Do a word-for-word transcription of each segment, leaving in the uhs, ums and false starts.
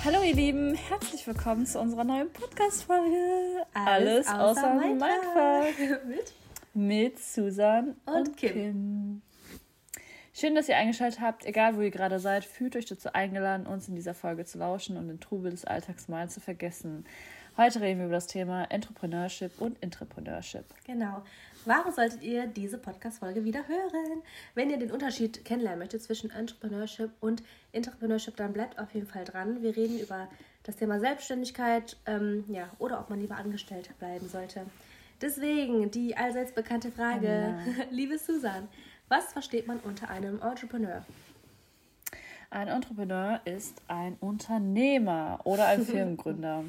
Hallo ihr Lieben, herzlich willkommen zu unserer neuen Podcast-Folge. Alles, Alles außer, außer Mindfuck. mit? Mit Susan und, und Kim. Kim. Schön, dass ihr eingeschaltet habt. Egal, wo ihr gerade seid, fühlt euch dazu eingeladen, uns in dieser Folge zu lauschen und den Trubel des Alltags mal zu vergessen. Heute reden wir über das Thema Entrepreneurship und Intrapreneurship. Genau. Warum solltet ihr diese Podcast-Folge wieder hören? Wenn ihr den Unterschied kennenlernen möchtet zwischen Entrepreneurship und Intrapreneurship, dann bleibt auf jeden Fall dran. Wir reden über das Thema Selbstständigkeit, ähm, ja, oder ob man lieber angestellt bleiben sollte. Deswegen die allseits bekannte Frage, ja. Liebe Susan, was versteht man unter einem Entrepreneur? Ein Entrepreneur ist ein Unternehmer oder ein Firmengründer.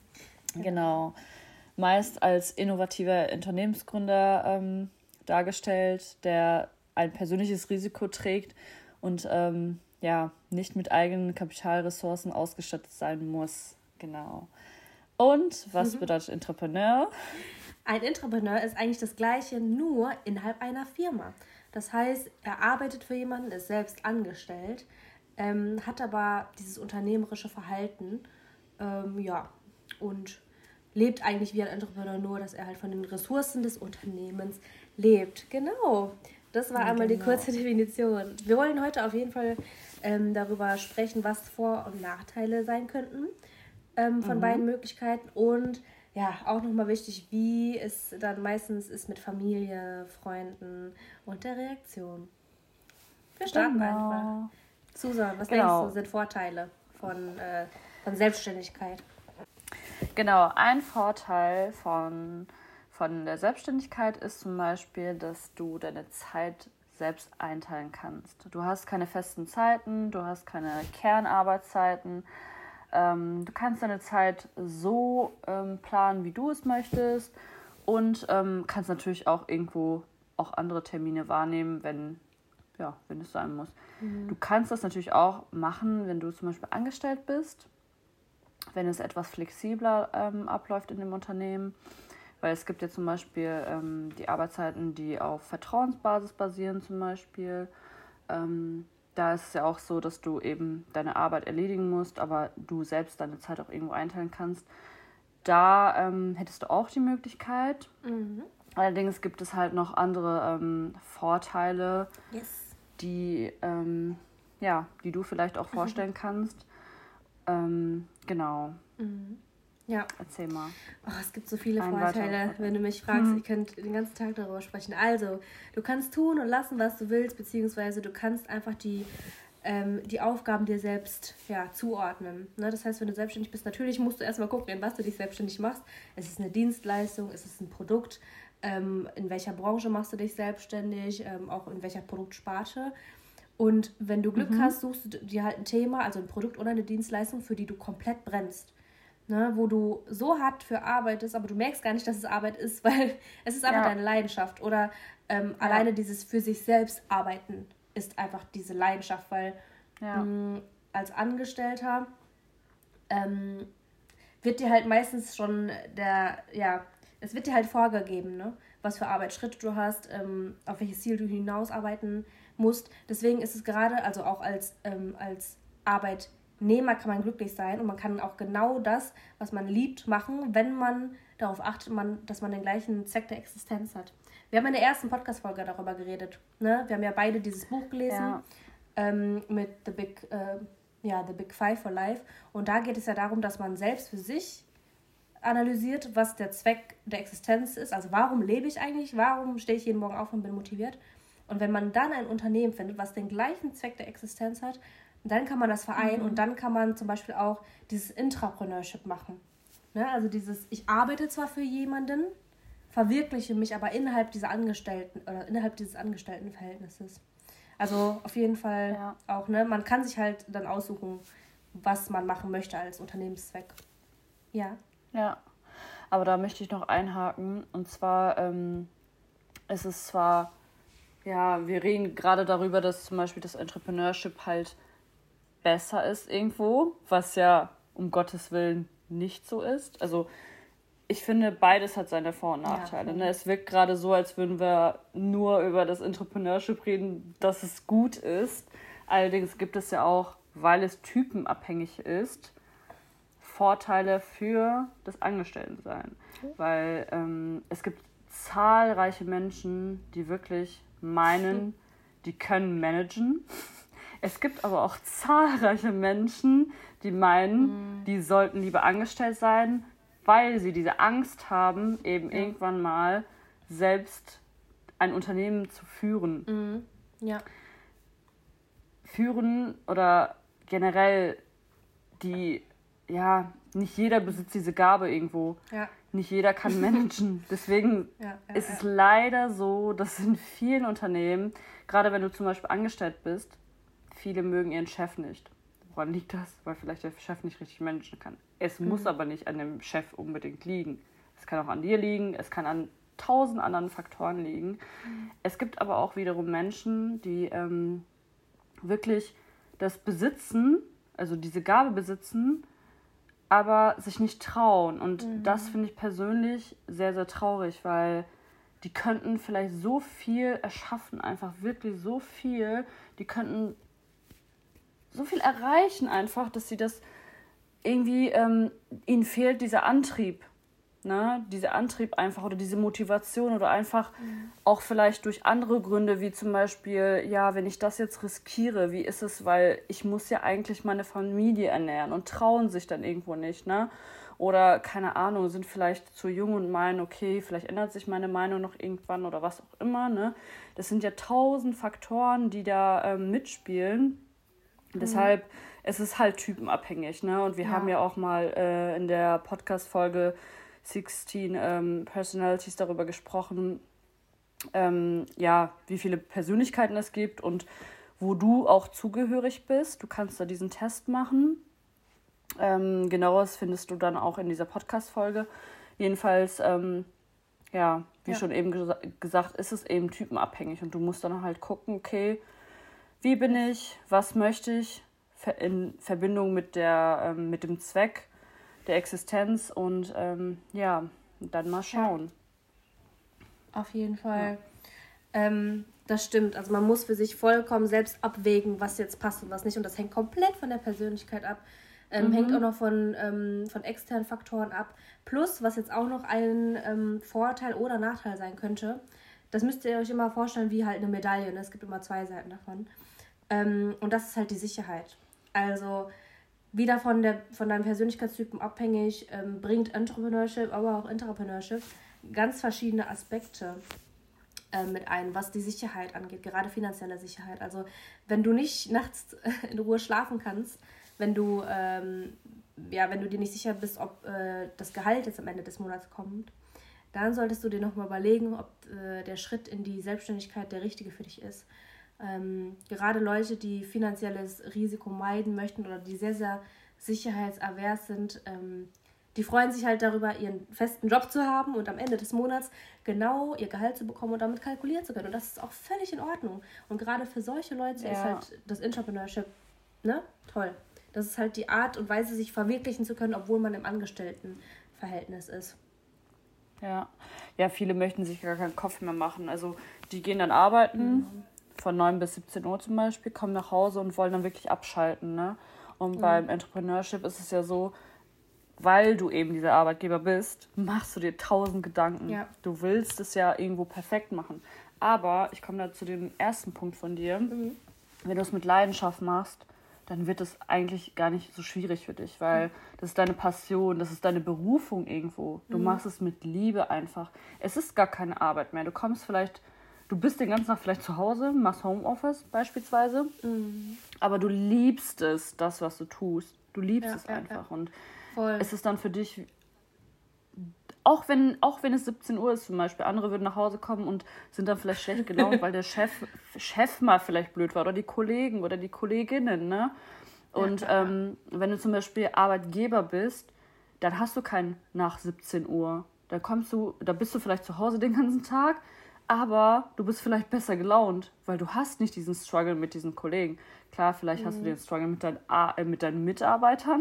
Genau. Meist als innovativer Unternehmensgründer ähm, dargestellt, der ein persönliches Risiko trägt und ähm, ja, nicht mit eigenen Kapitalressourcen ausgestattet sein muss. Genau. Und was mhm. bedeutet Entrepreneur? Ein Entrepreneur ist eigentlich das Gleiche, nur innerhalb einer Firma. Das heißt, er arbeitet für jemanden, ist selbst angestellt, ähm, hat aber dieses unternehmerische Verhalten, ähm, ja, und lebt eigentlich wie ein Entrepreneur, nur dass er halt von den Ressourcen des Unternehmens lebt. Genau, das war ja, einmal genau. die kurze Definition. Wir wollen heute auf jeden Fall ähm, darüber sprechen, was Vor- und Nachteile sein könnten ähm, von mhm. beiden Möglichkeiten. Und ja, auch nochmal wichtig, wie es dann meistens ist mit Familie, Freunden und der Reaktion. Wir starten genau. einfach. Susan, was genau. denkst du, sind Vorteile von, äh, von Selbstständigkeit? Genau, ein Vorteil von, von der Selbstständigkeit ist zum Beispiel, dass du deine Zeit selbst einteilen kannst. Du hast keine festen Zeiten, du hast keine Kernarbeitszeiten. Ähm, du kannst deine Zeit so ähm, planen, wie du es möchtest und ähm, kannst natürlich auch irgendwo auch andere Termine wahrnehmen, wenn, ja, wenn es sein muss. Mhm. Du kannst das natürlich auch machen, wenn du zum Beispiel angestellt bist, wenn es etwas flexibler ähm, abläuft in dem Unternehmen, weil es gibt ja zum Beispiel ähm, die Arbeitszeiten, die auf Vertrauensbasis basieren zum Beispiel. Ähm, da ist es ja auch so, dass du eben deine Arbeit erledigen musst, aber du selbst deine Zeit auch irgendwo einteilen kannst. Da ähm, hättest du auch die Möglichkeit. Mhm. Allerdings gibt es halt noch andere ähm, Vorteile, yes. die, ähm, ja, die du vielleicht auch vorstellen mhm. kannst. Ähm, genau. Mhm. Ja. Erzähl mal. Oh, es gibt so viele Ein Vorteile, wenn du mich fragst. Hm. Ich könnte den ganzen Tag darüber sprechen. Also, du kannst tun und lassen, was du willst, beziehungsweise du kannst einfach die, ähm, die Aufgaben dir selbst ja, zuordnen. Ne? Das heißt, wenn du selbstständig bist, natürlich musst du erstmal gucken, in was du dich selbstständig machst. Ist es eine Dienstleistung? Ist es ein Produkt? Ähm, in welcher Branche machst du dich selbstständig? Ähm, auch in welcher Produktsparte? Und wenn du Glück mhm. hast, suchst du dir halt ein Thema, also ein Produkt oder eine Dienstleistung, für die du komplett brennst. Ne, wo du so hart für arbeitest, aber du merkst gar nicht, dass es Arbeit ist, weil es ist einfach ja. deine Leidenschaft. Oder ähm, ja. alleine dieses für sich selbst arbeiten ist einfach diese Leidenschaft, weil ja. mh, als Angestellter ähm, wird dir halt meistens schon der, ja, es wird dir halt vorgegeben, ne, was für Arbeitsschritte du hast, ähm, auf welches Ziel du hinausarbeiten musst. Deswegen ist es gerade, also auch als, ähm, als Arbeitnehmer kann man glücklich sein und man kann auch genau das, was man liebt, machen, wenn man darauf achtet, man, dass man den gleichen Zweck der Existenz hat. Wir haben in der ersten Podcast-Folge darüber geredet. Ne? Wir haben ja beide dieses Buch gelesen ja. ähm, mit The Big, äh, ja, The Big Five for Life. Und da geht es ja darum, dass man selbst für sich analysiert, was der Zweck der Existenz ist. Also warum lebe ich eigentlich? Warum stehe ich jeden Morgen auf und bin motiviert? Und wenn man dann ein Unternehmen findet, was den gleichen Zweck der Existenz hat, dann kann man das vereinen mhm. und dann kann man zum Beispiel auch dieses Intrapreneurship machen. Ne? Also dieses, ich arbeite zwar für jemanden, verwirkliche mich aber innerhalb dieser Angestellten oder innerhalb dieses Angestelltenverhältnisses. Also auf jeden Fall ja. auch, ne, man kann sich halt dann aussuchen, was man machen möchte als Unternehmenszweck. Ja. Ja, aber da möchte ich noch einhaken. Und zwar ähm, ist es zwar, ja, wir reden gerade darüber, dass zum Beispiel das Entrepreneurship halt besser ist irgendwo, was ja um Gottes Willen nicht so ist. Also ich finde, beides hat seine Vor- und Nachteile. Ja, ne? Es wirkt gerade so, als würden wir nur über das Entrepreneurship reden, dass es gut ist. Allerdings gibt es ja auch, weil es typenabhängig ist, Vorteile für das Angestelltensein. Okay. Weil ähm, es gibt zahlreiche Menschen, die wirklich meinen, die können managen. Es gibt aber auch zahlreiche Menschen, die meinen, mhm. die sollten lieber angestellt sein, weil sie diese Angst haben, eben ja. irgendwann mal selbst ein Unternehmen zu führen. Mhm. Ja. Führen oder generell die, ja, nicht jeder besitzt diese Gabe irgendwo. Ja. Nicht jeder kann managen. Deswegen ja, ja, ist es ja. leider so, dass in vielen Unternehmen, gerade wenn du zum Beispiel angestellt bist, viele mögen ihren Chef nicht. Woran liegt das? Weil vielleicht der Chef nicht richtig managen kann. Es mhm. muss aber nicht an dem Chef unbedingt liegen. Es kann auch an dir liegen, es kann an tausend anderen Faktoren liegen. Mhm. Es gibt aber auch wiederum Menschen, die ähm, wirklich das besitzen, also diese Gabe besitzen, aber sich nicht trauen. Und mhm. das finde ich persönlich sehr, sehr traurig, weil die könnten vielleicht so viel erschaffen, einfach wirklich so viel. Die könnten so viel erreichen einfach, dass sie das irgendwie, ähm, ihnen fehlt dieser Antrieb. Ne? Dieser Antrieb einfach oder diese Motivation oder einfach mhm. auch vielleicht durch andere Gründe, wie zum Beispiel, ja, wenn ich das jetzt riskiere, wie ist es, weil ich muss ja eigentlich meine Familie ernähren und trauen sich dann irgendwo nicht, ne? Oder, keine Ahnung, sind vielleicht zu jung und meinen, okay, vielleicht ändert sich meine Meinung noch irgendwann oder was auch immer, ne? Das sind ja tausend Faktoren, die da ähm, mitspielen. Mhm. Deshalb, es ist halt typenabhängig, ne? Und wir ja. haben ja auch mal äh, in der Podcast-Folge sechzehn ähm, Personalities darüber gesprochen, ähm, ja, wie viele Persönlichkeiten es gibt und wo du auch zugehörig bist. Du kannst da diesen Test machen. Ähm, Genaueres findest du dann auch in dieser Podcast-Folge. Jedenfalls, ähm, ja, wie ja. schon eben ges- gesagt, ist es eben typenabhängig und du musst dann halt gucken, okay, wie bin ich, was möchte ich in Verbindung mit, der, ähm, mit dem Zweck der Existenz und ähm, ja, dann mal schauen. Ja. Auf jeden Fall. Ja. Ähm, das stimmt. Also man muss für sich vollkommen selbst abwägen, was jetzt passt und was nicht. Und das hängt komplett von der Persönlichkeit ab. Ähm, mhm. Hängt auch noch von, ähm, von externen Faktoren ab. Plus, was jetzt auch noch ein ähm, Vorteil oder Nachteil sein könnte, das müsst ihr euch immer vorstellen wie halt eine Medaille. Ne? Es gibt immer zwei Seiten davon. Ähm, und das ist halt die Sicherheit. Also wieder von, der, von deinem Persönlichkeitstypen abhängig, ähm, bringt Entrepreneurship, aber auch Intrapreneurship ganz verschiedene Aspekte äh, mit ein, was die Sicherheit angeht, gerade finanzielle Sicherheit. Also wenn du nicht nachts in Ruhe schlafen kannst, wenn du, ähm, ja, wenn du dir nicht sicher bist, ob äh, das Gehalt jetzt am Ende des Monats kommt, dann solltest du dir nochmal überlegen, ob äh, der Schritt in die Selbstständigkeit der richtige für dich ist. Ähm, gerade Leute, die finanzielles Risiko meiden möchten oder die sehr, sehr sicherheitsavers sind, ähm, die freuen sich halt darüber, ihren festen Job zu haben und am Ende des Monats genau ihr Gehalt zu bekommen und damit kalkulieren zu können. Und das ist auch völlig in Ordnung. Und gerade für solche Leute ja. ist halt das Intrapreneurship, ne, toll. Das ist halt die Art und Weise, sich verwirklichen zu können, obwohl man im Angestelltenverhältnis ist. Ja, ja, viele möchten sich gar keinen Kopf mehr machen. Also die gehen dann arbeiten, mhm. von neun bis siebzehn Uhr zum Beispiel, kommen nach Hause und wollen dann wirklich abschalten. Ne? Und mhm. beim Entrepreneurship ist es ja so, weil du eben dieser Arbeitgeber bist, machst du dir tausend Gedanken. Ja. Du willst es ja irgendwo perfekt machen. Aber ich komme da zu dem ersten Punkt von dir. Mhm. Wenn du es mit Leidenschaft machst, dann wird es eigentlich gar nicht so schwierig für dich, weil mhm. das ist deine Passion, das ist deine Berufung irgendwo. Du mhm. machst es mit Liebe einfach. Es ist gar keine Arbeit mehr. Du kommst vielleicht, du bist den ganzen Tag vielleicht zu Hause, machst Homeoffice beispielsweise, mhm. aber du liebst es, das, was du tust. Du liebst ja, es ja, einfach. Ja. Und voll. Es ist dann für dich, auch wenn, auch wenn es siebzehn Uhr ist zum Beispiel, andere würden nach Hause kommen und sind dann vielleicht schlecht gelaunt, weil der Chef, Chef mal vielleicht blöd war oder die Kollegen oder die Kolleginnen, ne? Und ja, ja, ja. Ähm, wenn du zum Beispiel Arbeitgeber bist, dann hast du kein nach siebzehn Uhr. Da kommst du, da bist du vielleicht zu Hause den ganzen Tag, aber du bist vielleicht besser gelaunt, weil du hast nicht diesen Struggle mit diesen Kollegen. Klar, vielleicht mhm. hast du den Struggle mit, dein, äh, mit deinen Mitarbeitern,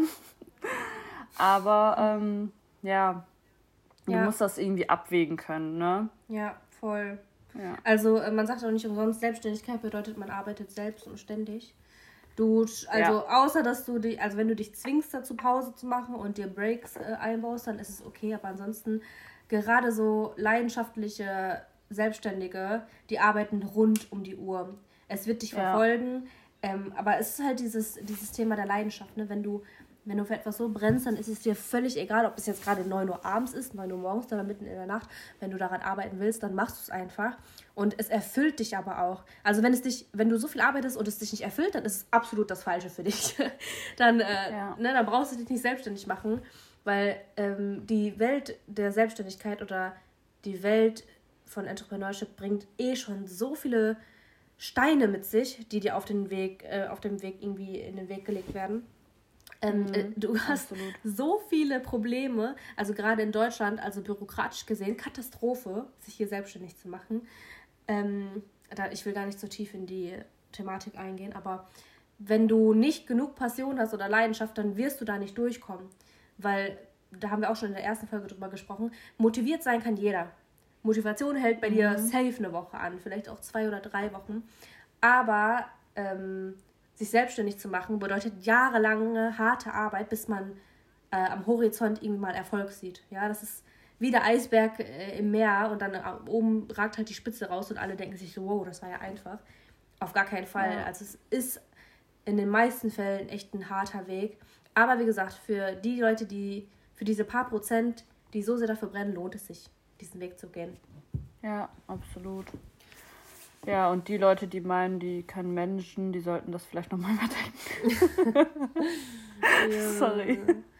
aber ähm, ja, du ja. musst das irgendwie abwägen können, ne? Ja, voll. Ja. Also man sagt auch nicht umsonst, Selbstständigkeit bedeutet, man arbeitet selbst und ständig. Du, also ja. außer, dass du dich, also wenn du dich zwingst dazu Pause zu machen und dir Breaks äh, einbaust, dann ist es okay, aber ansonsten gerade so leidenschaftliche Selbstständige, die arbeiten rund um die Uhr. Es wird dich ja. verfolgen, ähm, aber es ist halt dieses, dieses Thema der Leidenschaft, ne? Wenn du, wenn du für etwas so brennst, dann ist es dir völlig egal, ob es jetzt gerade neun Uhr abends ist, neun Uhr morgens oder mitten in der Nacht. Wenn du daran arbeiten willst, dann machst du es einfach. Und es erfüllt dich aber auch. Also wenn es dich, wenn du so viel arbeitest und es dich nicht erfüllt, dann ist es absolut das Falsche für dich. dann, äh, ja. ne, dann brauchst du dich nicht selbstständig machen, weil ähm, die Welt der Selbstständigkeit oder die Welt von Entrepreneurship bringt eh schon so viele Steine mit sich, die dir auf den Weg, äh, auf dem Weg irgendwie in den Weg gelegt werden. Ähm, mhm, du hast absolut. so viele Probleme, also gerade in Deutschland, also bürokratisch gesehen, Katastrophe, sich hier selbstständig zu machen. Ähm, da, ich will gar nicht so tief in die Thematik eingehen, aber wenn du nicht genug Passion hast oder Leidenschaft, dann wirst du da nicht durchkommen, weil, da haben wir auch schon in der ersten Folge drüber gesprochen, motiviert sein kann jeder. Motivation hält bei mhm. dir safe eine Woche an, vielleicht auch zwei oder drei Wochen, aber ähm, sich selbstständig zu machen, bedeutet jahrelange harte Arbeit, bis man äh, am Horizont irgendwie mal Erfolg sieht. Ja, das ist wie der Eisberg äh, im Meer und dann äh, oben ragt halt die Spitze raus und alle denken sich so, wow, das war ja einfach. Auf gar keinen Fall. Ja. Also es ist in den meisten Fällen echt ein harter Weg. Aber wie gesagt, für die Leute, die, für diese paar Prozent, die so sehr dafür brennen, lohnt es sich, diesen Weg zu gehen. Ja, absolut. Ja, und die Leute, die meinen, die können Menschen, die sollten das vielleicht nochmal überdenken. ja. Sorry.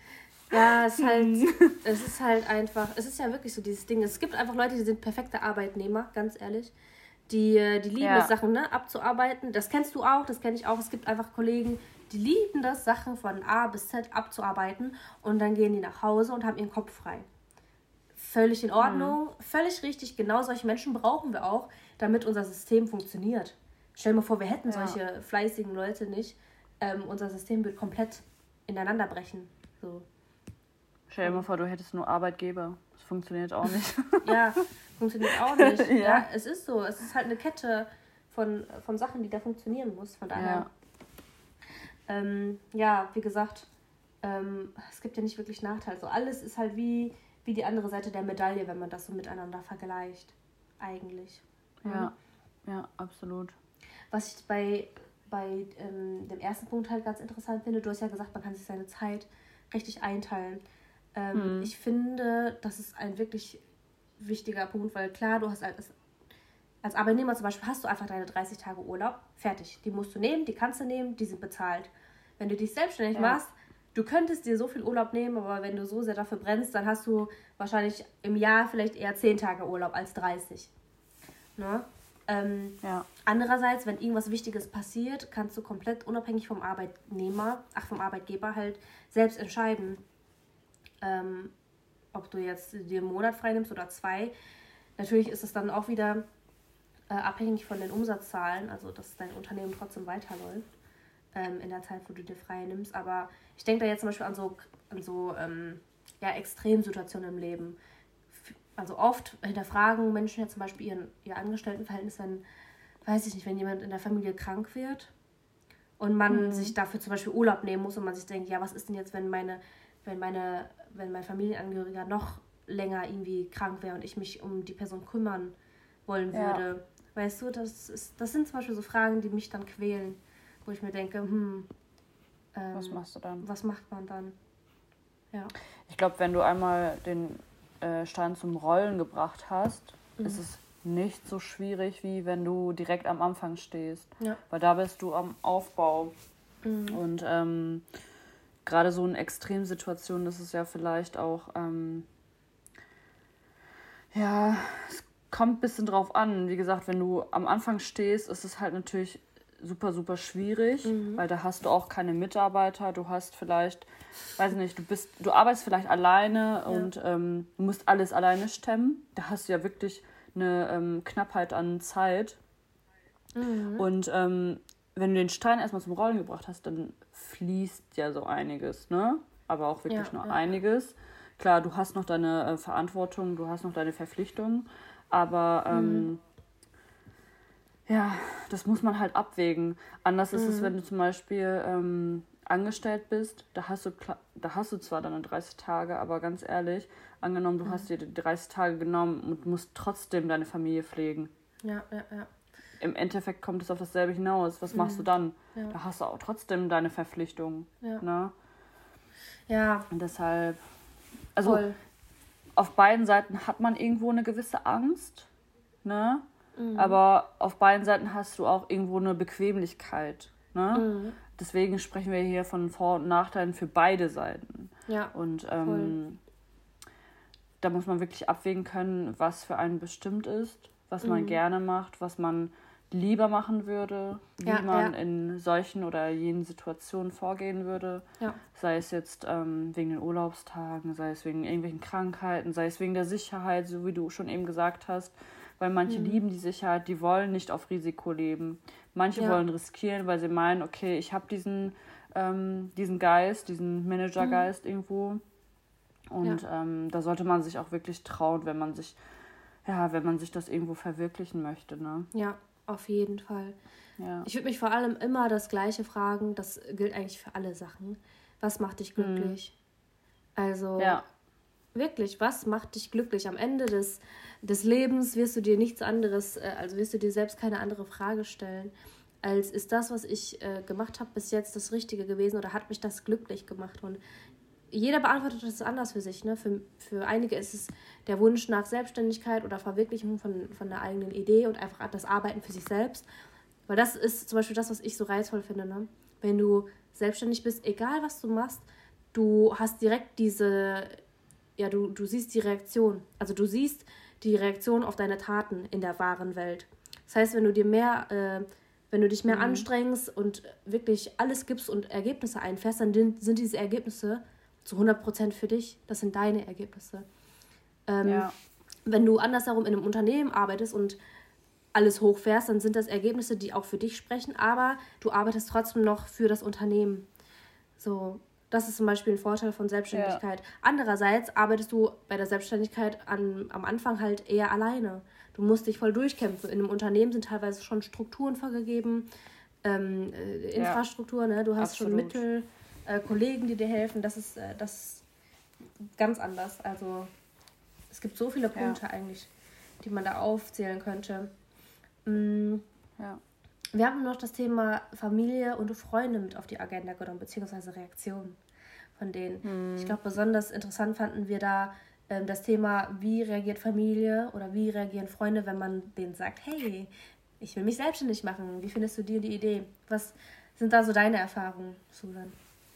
Ja, es ist, halt, es ist halt einfach, es ist ja wirklich so dieses Ding. Es gibt einfach Leute, die sind perfekte Arbeitnehmer, ganz ehrlich. Die, die lieben ja. es, Sachen ne, abzuarbeiten. Das kennst du auch, das kenne ich auch. Es gibt einfach Kollegen, die lieben das, Sachen von A bis Z abzuarbeiten und dann gehen die nach Hause und haben ihren Kopf frei. Völlig in Ordnung, mhm. völlig richtig. Genau solche Menschen brauchen wir auch, damit unser System funktioniert. Stell dir mal vor, wir hätten ja. solche fleißigen Leute nicht. Ähm, unser System wird komplett ineinander brechen. So. Stell dir mal vor, du hättest nur Arbeitgeber. Das funktioniert auch nicht. Ja, funktioniert auch nicht. ja. ja, es ist so. Es ist halt eine Kette von, von Sachen, die da funktionieren muss. Von daher. Ja, ähm, ja wie gesagt, ähm, es gibt ja nicht wirklich Nachteile. So alles ist halt wie, wie die andere Seite der Medaille, wenn man das so miteinander vergleicht. Eigentlich. Ja, mhm. ja, absolut. Was ich bei, bei ähm, dem ersten Punkt halt ganz interessant finde, du hast ja gesagt, man kann sich seine Zeit richtig einteilen. Ähm, mhm. Ich finde, das ist ein wirklich wichtiger Punkt, weil klar, du hast als, als Arbeitnehmer zum Beispiel, hast du einfach deine dreißig Tage Urlaub, fertig. Die musst du nehmen, die kannst du nehmen, die sind bezahlt. Wenn du dich selbstständig ja. machst, du könntest dir so viel Urlaub nehmen, aber wenn du so sehr dafür brennst, dann hast du wahrscheinlich im Jahr vielleicht eher zehn Tage Urlaub als dreißig. Ne? Ähm, ja. Andererseits, wenn irgendwas Wichtiges passiert, kannst du komplett unabhängig vom Arbeitnehmer, ach vom Arbeitgeber halt selbst entscheiden, ähm, ob du jetzt dir einen Monat frei nimmst oder zwei. Natürlich ist es dann auch wieder äh, abhängig von den Umsatzzahlen, also dass dein Unternehmen trotzdem weiterläuft ähm, in der Zeit, wo du dir frei nimmst. Aber ich denke da jetzt zum Beispiel an so, an so ähm, ja, Extremsituationen im Leben. Also oft hinterfragen Menschen ja zum Beispiel ihren, ihr Angestelltenverhältnis, wenn, weiß ich nicht, wenn jemand in der Familie krank wird und man mhm. sich dafür zum Beispiel Urlaub nehmen muss und man sich denkt, ja, was ist denn jetzt, wenn meine, wenn meine, wenn mein Familienangehöriger noch länger irgendwie krank wäre und ich mich um die Person kümmern wollen würde. Ja. Weißt du, das ist, das sind zum Beispiel so Fragen, die mich dann quälen, wo ich mir denke, hm, ähm, was machst du dann? Was macht man dann? Ja. Ich glaube, wenn du einmal den Stein zum Rollen gebracht hast, mhm. ist es nicht so schwierig, wie wenn du direkt am Anfang stehst. Ja. Weil da bist du am Aufbau. Mhm. Und ähm, gerade so in Extremsituationen ist es ja vielleicht auch, ähm, ja, es kommt ein bisschen drauf an. Wie gesagt, wenn du am Anfang stehst, ist es halt natürlich super, super schwierig, mhm. weil da hast du auch keine Mitarbeiter, du hast vielleicht, weiß nicht, du bist, du arbeitest vielleicht alleine ja. und ähm, du musst alles alleine stemmen. Da hast du ja wirklich eine ähm, Knappheit an Zeit. Mhm. Und ähm, wenn du den Stein erstmal zum Rollen gebracht hast, dann fließt ja so einiges, ne? Aber auch wirklich ja, nur ja. einiges. Klar, du hast noch deine äh, Verantwortung, du hast noch deine Verpflichtungen, aber ähm, mhm. ja, das muss man halt abwägen. Anders mhm. ist es, wenn du zum Beispiel ähm, angestellt bist, da hast du da hast du zwar deine dreißig Tage, aber ganz ehrlich, angenommen, du mhm. hast dir die dreißig Tage genommen und musst trotzdem deine Familie pflegen. Ja, ja, ja. Im Endeffekt kommt es auf dasselbe hinaus. Was mhm. machst du dann? Ja. Da hast du auch trotzdem deine Verpflichtungen. Ja. Ne? Ja. Und deshalb, also Voll. Auf beiden Seiten hat man irgendwo eine gewisse Angst, ne? Mhm. Aber auf beiden Seiten hast du auch irgendwo eine Bequemlichkeit, ne? Mhm. Deswegen sprechen wir hier von Vor- und Nachteilen für beide Seiten. Ja. Und ähm, da muss man wirklich abwägen können, was für einen bestimmt ist, was mhm. man gerne macht, was man lieber machen würde, wie ja, man ja. in solchen oder jenen Situationen vorgehen würde. Ja. Sei es jetzt ähm, wegen den Urlaubstagen, sei es wegen irgendwelchen Krankheiten, sei es wegen der Sicherheit, so wie du schon eben gesagt hast. Weil manche mhm. lieben die Sicherheit, die wollen nicht auf Risiko leben. Manche ja. wollen riskieren, weil sie meinen, okay, ich habe diesen, ähm, diesen Geist, diesen Managergeist mhm. irgendwo. Und ja. ähm, da sollte man sich auch wirklich trauen, wenn man sich, ja, wenn man sich das irgendwo verwirklichen möchte, ne? Ja. Auf jeden Fall. Ja. Ich würde mich vor allem immer das Gleiche fragen, das gilt eigentlich für alle Sachen. Was macht dich glücklich? Mhm. Also ja. wirklich, was macht dich glücklich? Am Ende des, des Lebens wirst du dir nichts anderes, also wirst du dir selbst keine andere Frage stellen, als ist das, was ich äh, gemacht habe, bis jetzt das Richtige gewesen oder hat mich das glücklich gemacht? Und jeder beantwortet das anders für sich. Ne? Für, für einige ist es der Wunsch nach Selbstständigkeit oder Verwirklichung von, von der eigenen Idee und einfach das Arbeiten für sich selbst. Weil das ist zum Beispiel das, was ich so reizvoll finde. Ne? Wenn du selbstständig bist, egal was du machst, du hast direkt diese, ja, du, du siehst die Reaktion. Also du siehst die Reaktion auf deine Taten in der wahren Welt. Das heißt, wenn du dir mehr, äh, wenn du dich mehr mhm. anstrengst und wirklich alles gibst und Ergebnisse einfährst, dann sind diese Ergebnisse zu hundert Prozent für dich, das sind deine Ergebnisse. Ähm, ja. Wenn du andersherum in einem Unternehmen arbeitest und alles hochfährst, dann sind das Ergebnisse, die auch für dich sprechen, aber du arbeitest trotzdem noch für das Unternehmen. So, das ist zum Beispiel ein Vorteil von Selbstständigkeit. Ja. Andererseits arbeitest du bei der Selbstständigkeit an, am Anfang halt eher alleine. Du musst dich voll durchkämpfen. In einem Unternehmen sind teilweise schon Strukturen vorgegeben, ähm, äh, Infrastruktur, ja. ne? Du hast Absolut. schon Mittel, Äh, Kollegen, die dir helfen, das ist, äh, das ist ganz anders. Also es gibt so viele Punkte ja. eigentlich, die man da aufzählen könnte. Mm. Ja. Wir haben noch das Thema Familie und Freunde mit auf die Agenda genommen, beziehungsweise Reaktionen von denen. Hm. Ich glaube, besonders interessant fanden wir da ähm, das Thema, wie reagiert Familie oder wie reagieren Freunde, wenn man denen sagt, hey, ich will mich selbstständig machen. Wie findest du die und die Idee? Was sind da so deine Erfahrungen, Susan?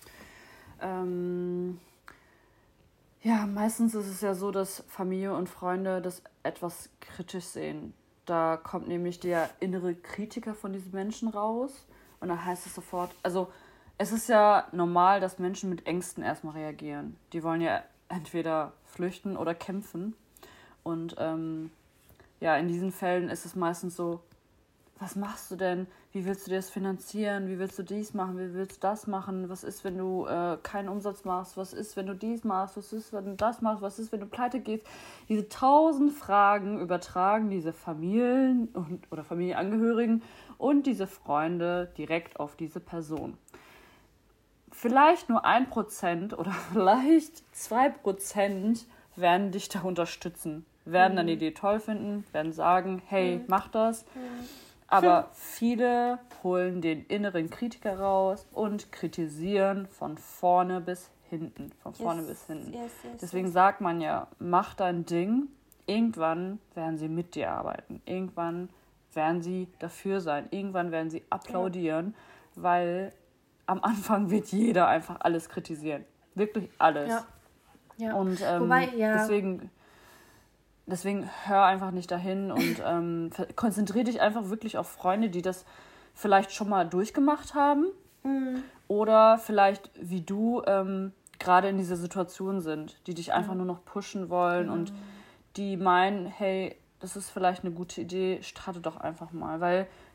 Ähm, ja, meistens ist es ja so, dass Familie und Freunde das etwas kritisch sehen. Da kommt nämlich der innere Kritiker von diesen Menschen raus und da heißt es sofort, also es ist ja normal, dass Menschen mit Ängsten erstmal reagieren. Die wollen ja entweder flüchten oder kämpfen und ähm, ja, in diesen Fällen ist es meistens so, was machst du denn? Wie willst du dir das finanzieren? Wie willst du dies machen? Wie willst du das machen? Was ist, wenn du äh, keinen Umsatz machst? Was ist, wenn du dies machst? Was ist, wenn du das machst? Was ist, wenn du pleite gehst? Diese tausend Fragen übertragen diese Familien und, oder Familienangehörigen und diese Freunde direkt auf diese Person. Vielleicht nur ein Prozent oder vielleicht zwei Prozent werden dich da unterstützen, werden mhm. dann die Idee toll finden, werden sagen, hey, mhm. mach das. Mhm. Aber viele holen den inneren Kritiker raus und kritisieren von vorne bis hinten. Von vorne yes, bis hinten. Yes, yes, Deswegen yes. sagt man ja, mach dein Ding. Irgendwann werden sie mit dir arbeiten. Irgendwann werden sie dafür sein. Irgendwann werden sie applaudieren, ja. weil am Anfang wird jeder einfach alles kritisieren. Wirklich alles. Ja. Ja. Und ähm, Wobei, ja. deswegen... Deswegen hör einfach nicht dahin und ähm, konzentriere dich einfach wirklich auf Freunde, die das vielleicht schon mal durchgemacht haben mhm. oder vielleicht wie du ähm, gerade in dieser Situation sind, die dich einfach mhm. nur noch pushen wollen mhm. und die meinen, hey, das ist vielleicht eine gute Idee, starte doch einfach mal, weil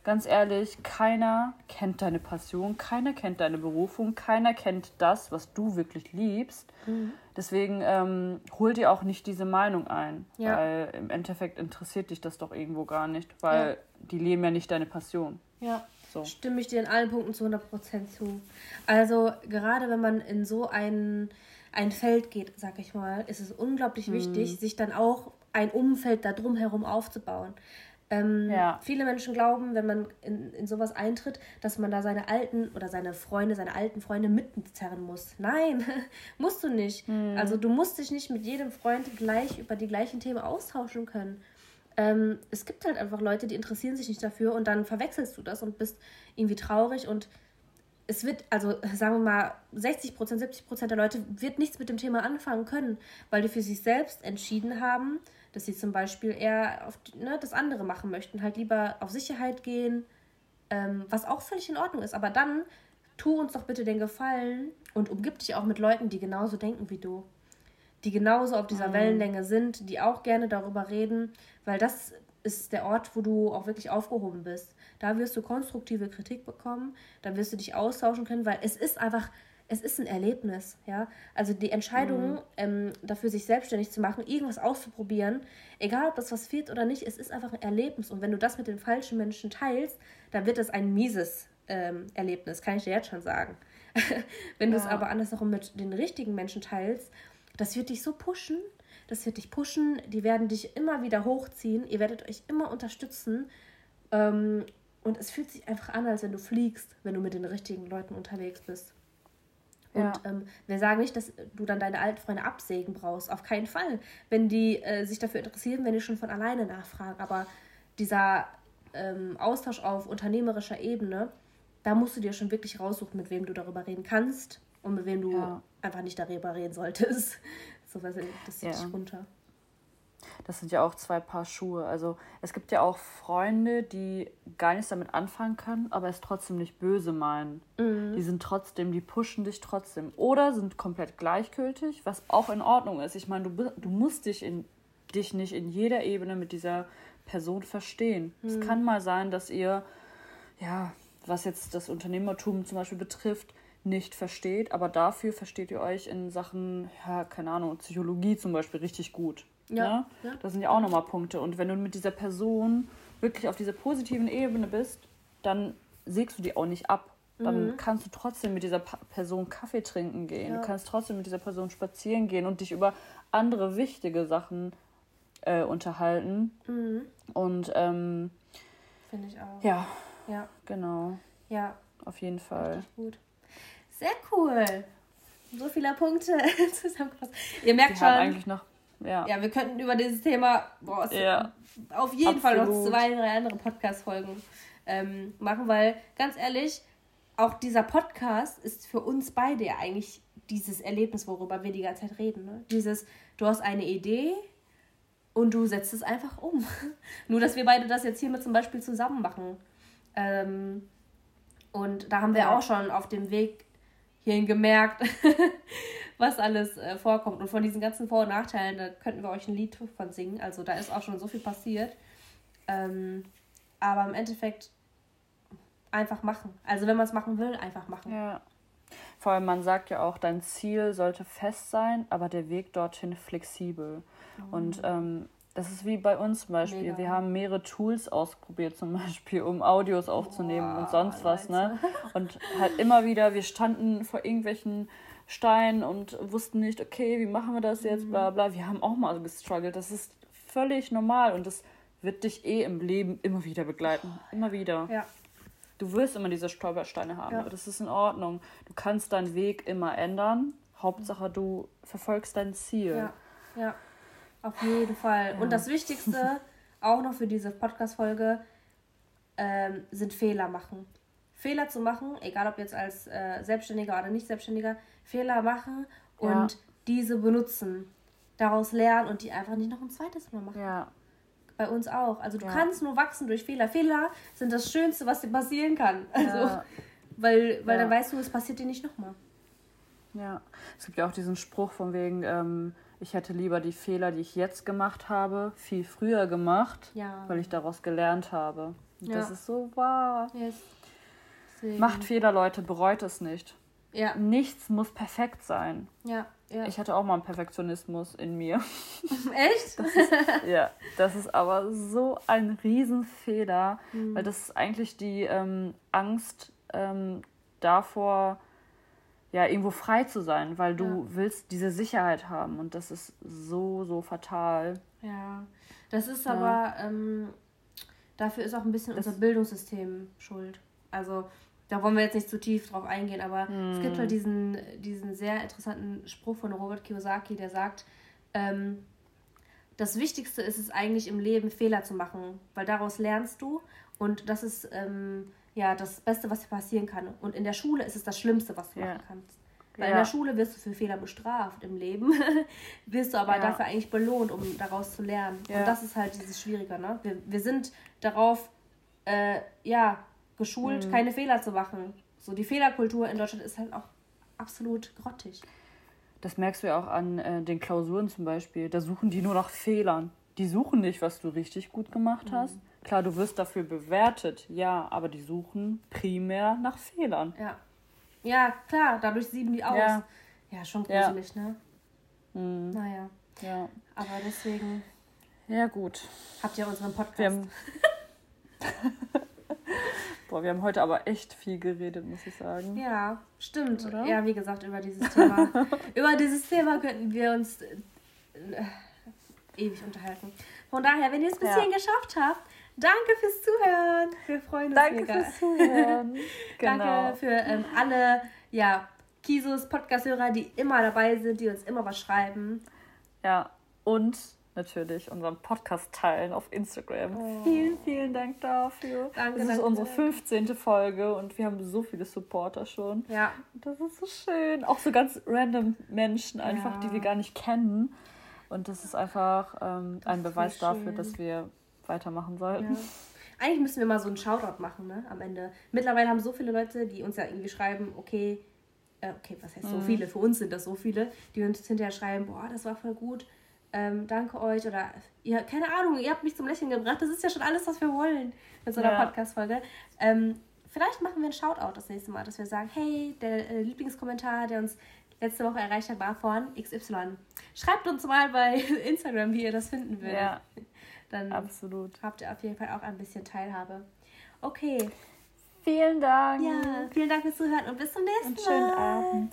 ganz ehrlich, keiner kennt deine Passion, keiner kennt deine Berufung, keiner kennt das, was du wirklich liebst. Mhm. Deswegen ähm, hol dir auch nicht diese Meinung ein, ja. weil im Endeffekt interessiert dich das doch irgendwo gar nicht, weil ja. die leben ja nicht deine Passion. Ja, so. Stimme ich dir in allen Punkten zu hundert Prozent zu. Also gerade wenn man in so ein, ein Feld geht, sag ich mal, ist es unglaublich mhm. wichtig, sich dann auch ein Umfeld da drumherum aufzubauen. Ähm, ja. Viele Menschen glauben, wenn man in, in sowas eintritt, dass man da seine alten oder seine Freunde, seine alten Freunde mitzerren muss. Nein, musst du nicht. Mhm. Also du musst dich nicht mit jedem Freund gleich über die gleichen Themen austauschen können. Ähm, es gibt halt einfach Leute, die interessieren sich nicht dafür und dann verwechselst du das und bist irgendwie traurig und es wird, also sagen wir mal, sechzig Prozent, siebzig Prozent der Leute wird nichts mit dem Thema anfangen können, weil die für sich selbst entschieden haben, dass sie zum Beispiel eher auf, ne, das andere machen möchten, halt lieber auf Sicherheit gehen, ähm, was auch völlig in Ordnung ist. Aber dann tu uns doch bitte den Gefallen und umgib dich auch mit Leuten, die genauso denken wie du, die genauso auf dieser mhm. Wellenlänge sind, die auch gerne darüber reden, weil das ist der Ort, wo du auch wirklich aufgehoben bist. Da wirst du konstruktive Kritik bekommen, da wirst du dich austauschen können, weil es ist einfach... Es ist ein Erlebnis, ja. Also die Entscheidung, mhm. ähm, dafür sich selbstständig zu machen, irgendwas auszuprobieren, egal ob das was wird oder nicht, es ist einfach ein Erlebnis. Und wenn du das mit den falschen Menschen teilst, dann wird das ein mieses ähm, Erlebnis, kann ich dir jetzt schon sagen. Wenn ja. du es aber andersherum mit den richtigen Menschen teilst, das wird dich so pushen, das wird dich pushen, die werden dich immer wieder hochziehen, ihr werdet euch immer unterstützen. Ähm, und es fühlt sich einfach an, als wenn du fliegst, wenn du mit den richtigen Leuten unterwegs bist. Und ja. ähm, wir sagen nicht, dass du dann deine alten Freunde absägen brauchst. Auf keinen Fall. Wenn die äh, sich dafür interessieren, wenn die schon von alleine nachfragen. Aber dieser ähm, Austausch auf unternehmerischer Ebene, da musst du dir schon wirklich raussuchen, mit wem du darüber reden kannst und mit wem du ja. einfach nicht darüber reden solltest. So, das zieht dich ja. runter. Das sind ja auch zwei Paar Schuhe. Also es gibt ja auch Freunde, die gar nichts damit anfangen können, aber es trotzdem nicht böse meinen. Mhm. Die sind trotzdem, die pushen dich trotzdem. Oder sind komplett gleichgültig, was auch in Ordnung ist. Ich meine, du, du musst dich, in, dich nicht in jeder Ebene mit dieser Person verstehen. Mhm. Es kann mal sein, dass ihr, ja, was jetzt das Unternehmertum zum Beispiel betrifft, nicht versteht, aber dafür versteht ihr euch in Sachen, ja, keine Ahnung, Psychologie zum Beispiel richtig gut. Ja, ne? ja. Das sind ja auch nochmal Punkte. Und wenn du mit dieser Person wirklich auf dieser positiven Ebene bist, dann sägst du die auch nicht ab. Dann mhm. kannst du trotzdem mit dieser pa- Person Kaffee trinken gehen. Ja. Du kannst trotzdem mit dieser Person spazieren gehen und dich über andere wichtige Sachen äh, unterhalten. Mhm. Und ähm, finde ich auch. Ja, ja. genau. Ja. Auf jeden Fall. Richtig gut. Sehr cool. So viele Punkte zusammengefasst. Ihr merkt wir schon. Haben eigentlich noch Ja. ja, wir könnten über dieses Thema boah, ja, auf jeden Absolut. Fall noch zwei, drei andere Podcast-Folgen ähm, machen, weil ganz ehrlich, auch dieser Podcast ist für uns beide ja eigentlich dieses Erlebnis, worüber wir die ganze Zeit reden. Ne? Dieses, du hast eine Idee und du setzt es einfach um. Nur, dass wir beide das jetzt hiermit zum Beispiel zusammen machen. Ähm, und da haben wir ja. auch schon auf dem Weg hierhin gemerkt, was alles äh, vorkommt. Und von diesen ganzen Vor- und Nachteilen, da könnten wir euch ein Lied von singen. Also da ist auch schon so viel passiert. Ähm, aber im Endeffekt einfach machen. Also wenn man es machen will, einfach machen. Ja. Vor allem, man sagt ja auch, dein Ziel sollte fest sein, aber der Weg dorthin flexibel. Mhm. Und ähm, das ist wie bei uns zum Beispiel. Mega. Wir haben mehrere Tools ausprobiert, zum Beispiel, um Audios aufzunehmen oh, und sonst Leute. was. Ne? Und halt immer wieder, wir standen vor irgendwelchen Steinen und wussten nicht, okay, wie machen wir das jetzt, bla bla. Wir haben auch mal gestruggelt. Das ist völlig normal und das wird dich eh im Leben immer wieder begleiten. Immer wieder. Ja. Du wirst immer diese Stolpersteine haben, ja. aber das ist in Ordnung. Du kannst deinen Weg immer ändern. Hauptsache, du verfolgst dein Ziel. Ja, ja. Auf jeden Fall. Ja. Und das Wichtigste, auch noch für diese Podcast-Folge, ähm, sind Fehler machen. Fehler zu machen, egal ob jetzt als äh, Selbstständiger oder Nicht-Selbstständiger, Fehler machen und ja. diese benutzen. Daraus lernen und die einfach nicht noch ein zweites Mal machen. Ja. Bei uns auch. Also du ja. kannst nur wachsen durch Fehler. Fehler sind das Schönste, was dir passieren kann. Also, ja. Weil, weil ja. dann weißt du, es passiert dir nicht nochmal. Ja, es gibt ja auch diesen Spruch von wegen, ähm, ich hätte lieber die Fehler, die ich jetzt gemacht habe, viel früher gemacht, ja. weil ich daraus gelernt habe. Und ja. Das ist so wahr. Yes. Macht Fehler, Leute, bereut es nicht. Ja. Nichts muss perfekt sein. Ja, ja. Ich hatte auch mal einen Perfektionismus in mir. Echt? Das ist, ja, das ist aber so ein Riesenfehler, mhm. weil das ist eigentlich die ähm, Angst ähm, davor, ja, irgendwo frei zu sein, weil du ja. willst diese Sicherheit haben und das ist so, so fatal. Ja, das ist ja. aber, ähm, dafür ist auch ein bisschen das unser Bildungssystem schuld. Also da wollen wir jetzt nicht zu tief drauf eingehen, aber hm. es gibt halt diesen, diesen sehr interessanten Spruch von Robert Kiyosaki, der sagt, ähm, das Wichtigste ist es eigentlich im Leben, Fehler zu machen, weil daraus lernst du und das ist ähm, ja das Beste, was dir passieren kann. Und in der Schule ist es das Schlimmste, was du ja. machen kannst. Weil ja. in der Schule wirst du für Fehler bestraft, im Leben wirst du aber ja. dafür eigentlich belohnt, um daraus zu lernen. Ja. Und das ist halt dieses Schwierige, ne? Wir, wir sind darauf, äh, ja, geschult, mhm. keine Fehler zu machen. So, die Fehlerkultur in Deutschland ist halt auch absolut grottig. Das merkst du ja auch an äh, den Klausuren zum Beispiel. Da suchen die nur nach Fehlern. Die suchen nicht, was du richtig gut gemacht mhm. hast. Klar, du wirst dafür bewertet, ja, aber die suchen primär nach Fehlern. Ja, ja klar, dadurch sieben die aus. Ja, ja schon gruselig, ja. ne? Mhm. Naja. Ja. Aber deswegen... Ja, gut. Habt ihr unseren Podcast? Wir haben Boah, wir haben heute aber echt viel geredet, muss ich sagen. Ja, stimmt. Oder? Ja, wie gesagt, über dieses Thema. über dieses Thema könnten wir uns äh, ewig unterhalten. Von daher, wenn ihr es bis hierhin ja. geschafft habt, danke fürs Zuhören. Wir freuen uns Danke mega. fürs Zuhören. Genau. Danke für ähm, alle ja, Kisos Podcast-Hörer, die immer dabei sind, die uns immer was schreiben. Ja, und natürlich unseren Podcast teilen auf Instagram. Oh. Vielen, vielen Dank dafür. Danke, das ist danke. unsere fünfzehnte Folge und wir haben so viele Supporter schon. Ja. Das ist so schön. Auch so ganz random Menschen einfach, ja. die wir gar nicht kennen. Und das ist einfach ähm, ein Beweis dafür, dass wir weitermachen sollten. Ja. Eigentlich müssen wir mal so einen Shoutout machen, ne, am Ende. Mittlerweile haben so viele Leute, die uns ja irgendwie schreiben, okay, äh, okay, was heißt so mhm. viele? Für uns sind das so viele, die uns hinterher schreiben, boah, das war voll gut. Ähm, danke euch oder ihr, keine Ahnung, ihr habt mich zum Lächeln gebracht. Das ist ja schon alles, was wir wollen mit so einer ja. Podcast-Folge. Ähm, vielleicht machen wir einen Shoutout das nächste Mal, dass wir sagen, hey, der äh, Lieblingskommentar, der uns letzte Woche erreicht hat, war von X Y. Schreibt uns mal bei Instagram, wie ihr das finden würdet. Ja, dann absolut. Habt ihr auf jeden Fall auch ein bisschen Teilhabe. Okay. Vielen Dank. Ja, vielen Dank fürs Zuhören und bis zum nächsten Mal. Und schönen Abend.